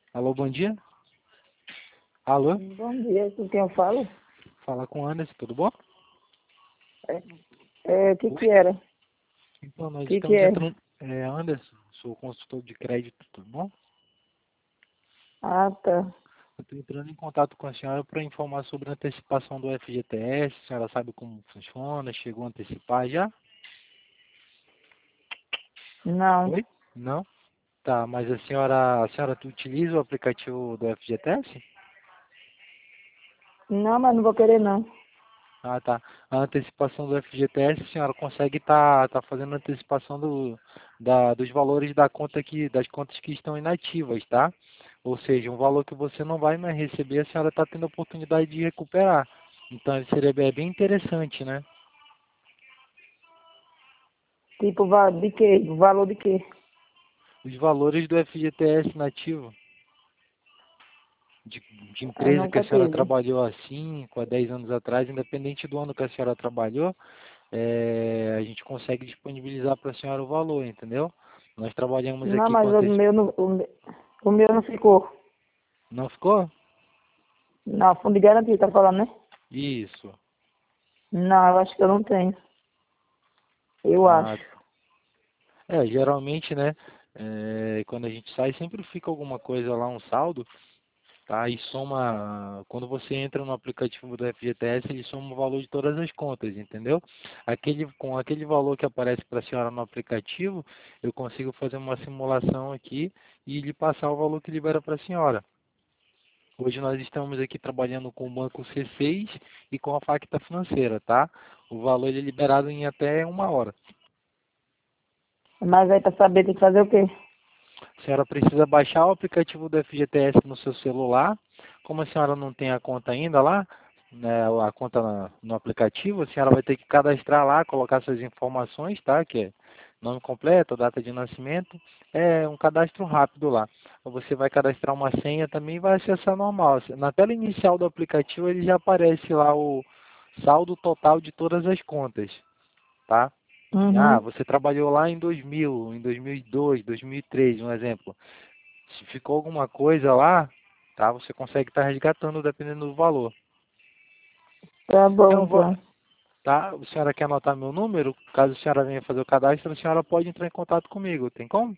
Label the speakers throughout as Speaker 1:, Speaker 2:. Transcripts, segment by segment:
Speaker 1: Alô, bom dia. Alô,
Speaker 2: Bom dia, com quem eu falo?
Speaker 1: fala com o Anderson, tudo bom?
Speaker 2: O que
Speaker 1: Oi.
Speaker 2: que era? O
Speaker 1: Então, nós
Speaker 2: que que
Speaker 1: estamos
Speaker 2: é?
Speaker 1: entrando... Anderson, sou consultor de crédito, tudo bom?
Speaker 2: Ah, tá.
Speaker 1: Eu estou entrando em contato com a senhora para informar sobre a antecipação do FGTS. A senhora sabe como funciona? Chegou a antecipar já?
Speaker 2: Não.
Speaker 1: Oi? Não? Tá, mas a senhora utiliza o aplicativo do FGTS?
Speaker 2: Não, mas não vou querer não.
Speaker 1: Ah, tá. A antecipação do FGTS, a senhora consegue tá fazendo a antecipação dos valores das contas que estão inativas, tá? Ou seja, um valor que você não vai mais receber, a senhora está tendo a oportunidade de recuperar. Então, ele seria bem interessante, né?
Speaker 2: Tipo, de quê? O valor de quê?
Speaker 1: Os valores do FGTS nativo, de, de
Speaker 2: Eu
Speaker 1: empresa que a
Speaker 2: nunca
Speaker 1: senhora
Speaker 2: tive.
Speaker 1: trabalhou há 5 a 10 anos atrás, independente do ano que a senhora trabalhou, a gente consegue disponibilizar para a senhora o valor, entendeu? Nós trabalhamos
Speaker 2: Não,
Speaker 1: aqui com
Speaker 2: mas o
Speaker 1: antecipação.
Speaker 2: meu não, o meu não ficou.
Speaker 1: Não ficou?
Speaker 2: Não, fundo de garantia, tá falando, né?
Speaker 1: Isso.
Speaker 2: Não, eu acho que eu não tenho. Eu acho.
Speaker 1: Ah, geralmente, né? Quando a gente sai, sempre fica alguma coisa lá, um saldo, tá? E soma, quando você entra no aplicativo do FGTS, ele soma o valor de todas as contas, entendeu? Com aquele valor que aparece para a senhora no aplicativo, eu consigo fazer uma simulação aqui e lhe passar o valor que libera para a senhora. Hoje nós estamos aqui trabalhando com o Banco C6 e com a Facta Financeira, tá? O valor ele é liberado em até 1 hora.
Speaker 2: Mas aí pra saber tem que fazer o quê?
Speaker 1: A senhora precisa baixar o aplicativo do FGTS no seu celular. Como a senhora não tem a conta ainda lá, né, a conta no aplicativo, a senhora vai ter que cadastrar lá, colocar suas informações, tá? Que é nome completo, data de nascimento. É um cadastro rápido lá. Você vai cadastrar uma senha também e vai acessar normal. Na tela inicial do aplicativo ele já aparece lá o saldo total de todas as contas, tá?
Speaker 2: Uhum.
Speaker 1: Você trabalhou lá em 2000, em 2002, 2003, um exemplo. Se ficou alguma coisa lá, tá? Você consegue estar resgatando dependendo do valor.
Speaker 2: Tá bom,
Speaker 1: Então,
Speaker 2: então.
Speaker 1: tá? A senhora quer anotar meu número? Caso a senhora venha fazer o cadastro, a senhora pode entrar em contato comigo. Tem como?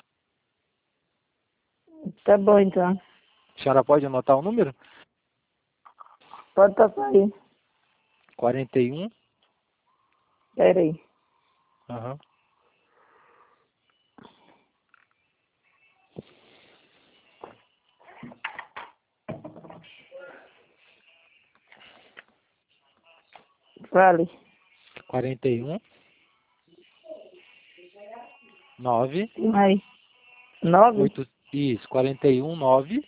Speaker 2: Tá bom, então.
Speaker 1: A senhora pode anotar o número?
Speaker 2: Pode passar aí.
Speaker 1: 41.
Speaker 2: Pera aí.
Speaker 1: Aham.
Speaker 2: Fale.
Speaker 1: 41 9
Speaker 2: Aí. 9,
Speaker 1: 8, isso, 41 9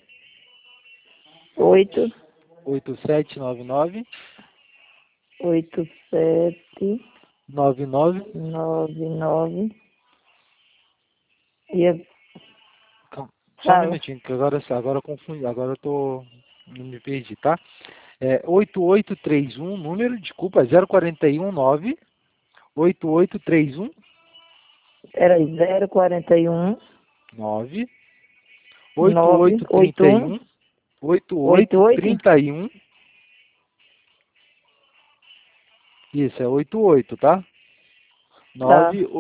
Speaker 2: 8,
Speaker 1: 8799
Speaker 2: 8, 7,
Speaker 1: 99.
Speaker 2: 9, 9. E eu
Speaker 1: Calma, só um
Speaker 2: falo.
Speaker 1: minutinho, que agora eu confundi, agora eu tô. Não me perdi, tá? 8831, número, desculpa, 0419 8831
Speaker 2: Peraí, 041
Speaker 1: 9
Speaker 2: 981
Speaker 1: 8831
Speaker 2: 88.
Speaker 1: 8831. Isso, é 88, tá?
Speaker 2: Tá.
Speaker 1: 9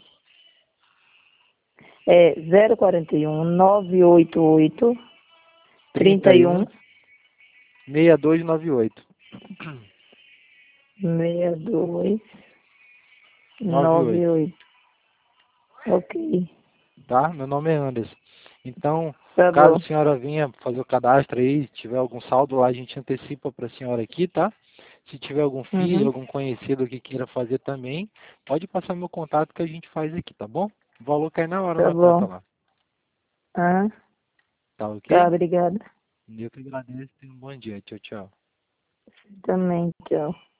Speaker 2: É 041 988
Speaker 1: 31
Speaker 2: 31
Speaker 1: 6298.
Speaker 2: 62
Speaker 1: 98,
Speaker 2: 98. Ok.
Speaker 1: tá? Meu nome é Anderson. Então,
Speaker 2: Tá
Speaker 1: caso
Speaker 2: bom.
Speaker 1: a senhora venha fazer o cadastro aí, se tiver algum saldo lá, a gente antecipa para a senhora aqui, tá? Se tiver algum filho,
Speaker 2: Uhum.
Speaker 1: algum conhecido que queira fazer também, pode passar meu contato que a gente faz aqui, tá bom? O valor cai na hora
Speaker 2: Tá
Speaker 1: na conta
Speaker 2: bom.
Speaker 1: lá.
Speaker 2: Ah,
Speaker 1: Tá
Speaker 2: tá,
Speaker 1: ok?
Speaker 2: obrigada.
Speaker 1: Eu que agradeço. Tenha um bom dia. Tchau, tchau.
Speaker 2: Também, tchau.